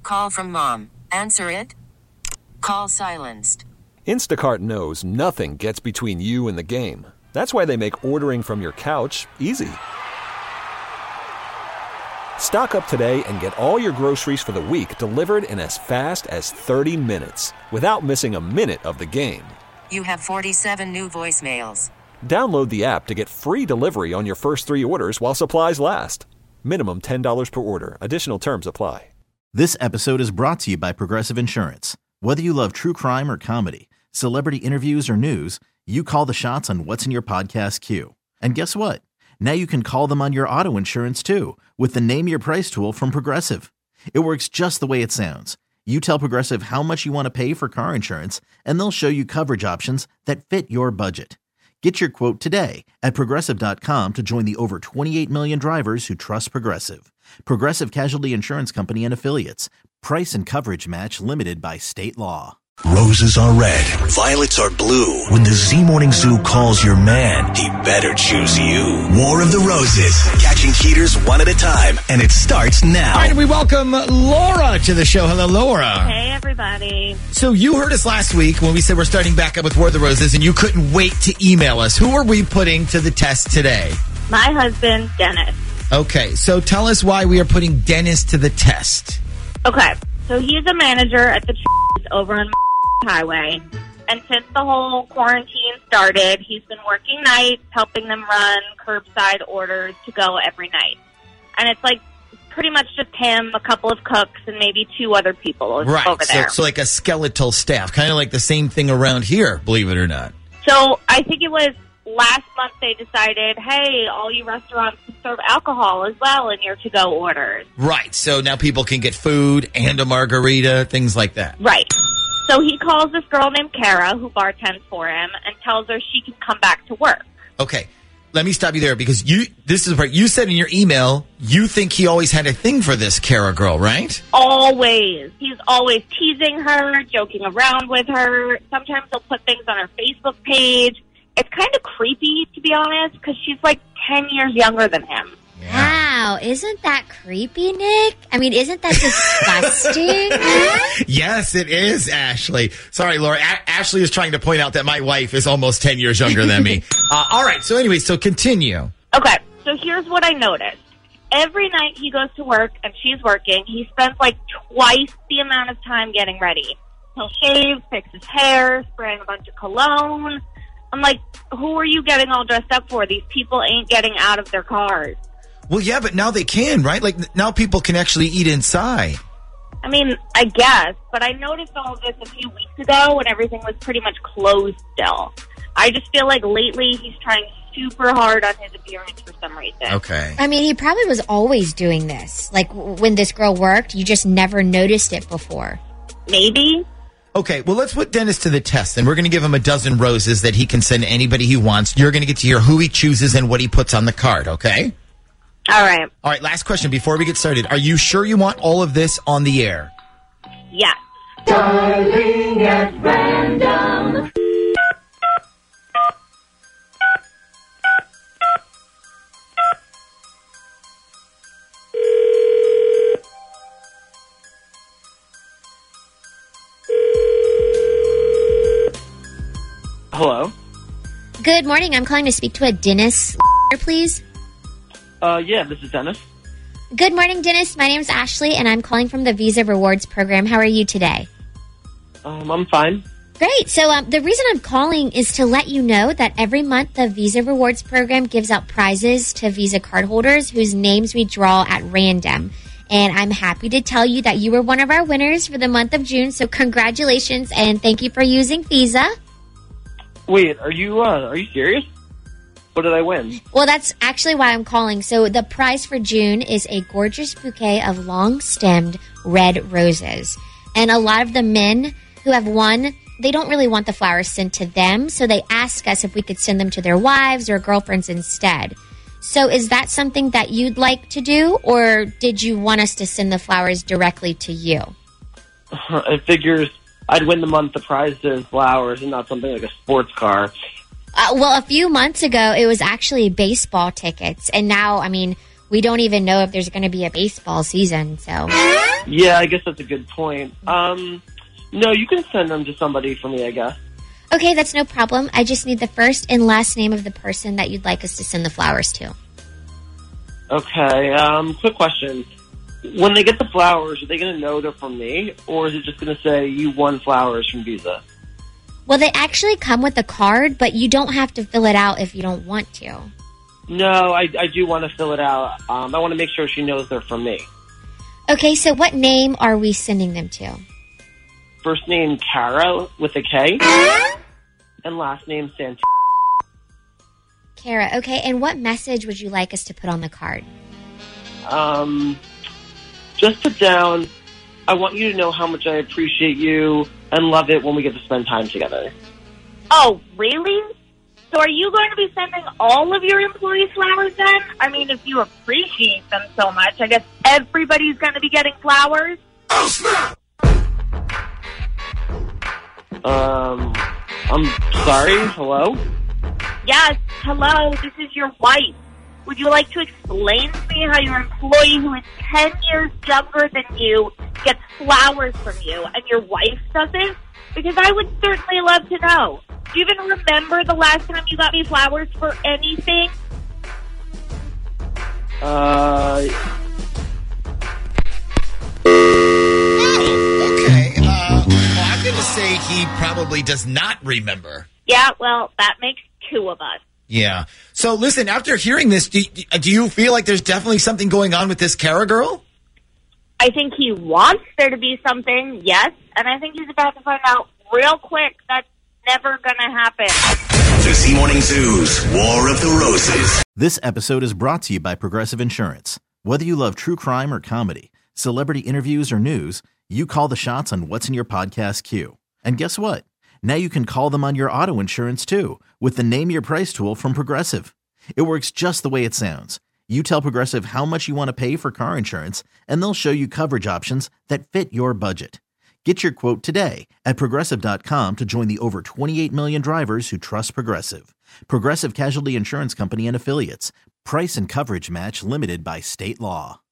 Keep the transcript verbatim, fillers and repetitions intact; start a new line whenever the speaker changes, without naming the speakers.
Call from mom. Answer it. Call silenced.
Instacart knows nothing gets between you and the game. That's why they make ordering from your couch easy. Stock up today and get all your groceries for the week delivered in as fast as thirty minutes without missing a minute of the game.
You have forty-seven new voicemails.
Download the app to get free delivery on your first three orders while supplies last. Minimum ten dollars per order. Additional terms apply.
This episode is brought to you by Progressive Insurance. Whether you love true crime or comedy, celebrity interviews or news, you call the shots on what's in your podcast queue. And guess what? Now you can call them on your auto insurance too with the Name Your Price tool from Progressive. It works just the way it sounds. You tell Progressive how much you want to pay for car insurance, and they'll show you coverage options that fit your budget. Get your quote today at Progressive dot com to join the over twenty-eight million drivers who trust Progressive. Progressive Casualty Insurance Company and Affiliates. Price and coverage match limited by state law.
Roses are red, violets are blue. When the Z Morning Zoo calls your man, he better choose you. War of the Roses, catching cheaters one at a time, and it starts now.
All right, we welcome Laura to the show. Hello, Laura.
Hey, everybody.
So you heard us last week when we said we're starting back up with War of the Roses, and you couldn't wait to email us. Who are we putting to the test today?
My husband, Dennis.
Okay, so tell us why we are putting Dennis to the test.
Okay, so he's a manager at the over on Highway, and since the whole quarantine started, he's been working nights, helping them run curbside orders to go every night. And it's like pretty much just him, a couple of cooks, and maybe two other people
right.
over there.
So, so like a skeletal staff, kind of like the same thing around here, believe it or not.
So I think it was last month they decided, hey, all you restaurants can serve alcohol as well in your to-go orders.
Right, so now people can get food and a margarita, things like that.
Right. So he calls this girl named Kara, who bartends for him, and tells her she can come back to work.
Okay, let me stop you there, because you. This is the part you said in your email, you think he always had a thing for this Kara girl, right?
Always. He's always teasing her, joking around with her. Sometimes he'll put things on her Facebook page. It's kind of creepy, to be honest, because she's like ten years younger than him.
Yeah. Wow, isn't that creepy, Nick? I mean, isn't that disgusting?
Yes, it is, Ashley. Sorry, Laura. A- Ashley is trying to point out that my wife is almost ten years younger than me. Uh, all right, so anyway, so continue.
Okay, so here's what I noticed. Every night he goes to work and she's working, he spends like twice the amount of time getting ready. He'll shave, fix his hair, spraying a bunch of cologne. I'm like, who are you getting all dressed up for? These people ain't getting out of their cars.
Well, yeah, but now they can, right? Like, now people can actually eat inside.
I mean, I guess, but I noticed all of this a few weeks ago when everything was pretty much closed still. I just feel like lately he's trying super hard on his appearance for some reason.
Okay.
I mean, he probably was always doing this. Like, when this girl worked, you just never noticed it before.
Maybe.
Okay, well, let's put Dennis to the test, and we're going to give him a dozen roses that he can send anybody he wants. You're going to get to hear who he chooses and what he puts on the card, okay?
All right.
All right, last question before we get started. Are you sure you want all of this on the air?
Yes.
Darling at random.
Hello?
Good morning. I'm calling to speak to a Dennis, please.
Uh, yeah, this is Dennis.
Good morning, Dennis. My name's Ashley, and I'm calling from the Visa Rewards program. How are you today?
Um, I'm fine.
Great. So um, the reason I'm calling is to let you know that every month the Visa Rewards program gives out prizes to Visa cardholders whose names we draw at random. And I'm happy to tell you that you were one of our winners for the month of June. So congratulations, and thank you for using Visa.
Wait, are you, uh, are you serious? What did I win?
Well, that's actually why I'm calling. So the prize for June is a gorgeous bouquet of long-stemmed red roses. And a lot of the men who have won, they don't really want the flowers sent to them, so they ask us if we could send them to their wives or girlfriends instead. So is that something that you'd like to do, or did you want us to send the flowers directly to you?
It figures I'd win the month the prize is flowers and not something like a sports car.
Uh, well, a few months ago, it was actually baseball tickets. And now, I mean, we don't even know if there's going to be a baseball season. So
Yeah, I guess that's a good point. Um, no, you can send them to somebody for me, I guess.
Okay, that's no problem. I just need the first and last name of the person that you'd like us to send the flowers to.
Okay, um, quick question. When they get the flowers, are they going to know they're from me? Or is it just going to say, you won flowers from Visa?
Well, they actually come with a card, but you don't have to fill it out if you don't want to.
No, I, I do want to fill it out. Um, I want to make sure she knows they're from me.
Okay, so what name are we sending them to?
First name, Kara, with a K. And last name, Santana.
Kara, okay, and what message would you like us to put on the card?
Um, just put down, I want you to know how much I appreciate you and love it when we get to spend time together.
Oh, really? So are you going to be sending all of your employees flowers then? I mean, if you appreciate them so much, I guess everybody's going to be getting flowers?
Oh, snap!
Um, I'm sorry, hello?
Yes, hello, this is your wife. Would you like to explain to me how your employee who is ten years younger than you gets flowers from you and your wife doesn't? Because I would certainly love to know. Do you even remember the last time you got me flowers for anything?
Uh...
Oh, okay. Uh, well, I'm going to say he probably does not remember.
Yeah, well, that makes two of us.
Yeah. So listen, after hearing this, do, do you feel like there's definitely something going on with this Kara girl?
I think he wants there to be something, yes, and I think he's about to find out real quick that's never going to happen.
The Z Morning Zoo's War of the Roses.
This episode is brought to you by Progressive Insurance. Whether you love true crime or comedy, celebrity interviews or news, you call the shots on what's in your podcast queue. And guess what? Now you can call them on your auto insurance too with the Name Your Price tool from Progressive. It works just the way it sounds. You tell Progressive how much you want to pay for car insurance, and they'll show you coverage options that fit your budget. Get your quote today at Progressive dot com to join the over twenty-eight million drivers who trust Progressive. Progressive Casualty Insurance Company and Affiliates. Price and coverage match limited by state law.